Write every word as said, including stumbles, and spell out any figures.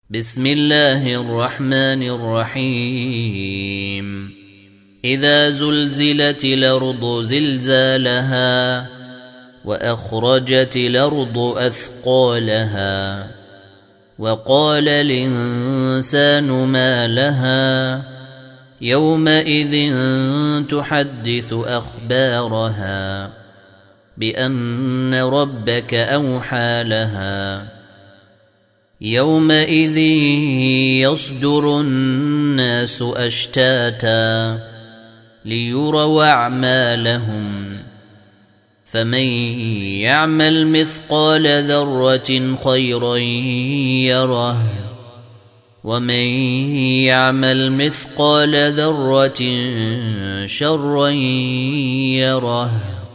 بسم الله الرحمن الرحيم إذا زلزلت الأرض زلزالها وأخرجت الأرض أثقالها وقال الإنسان ما لها يومئذ تحدث أخبارها بأن ربك أوحى لها يومئذ يصدر الناس أشتاتا ليروا أعمالهم فمن يعمل مثقال ذرة خيرا يره ومن يعمل مثقال ذرة شرا يره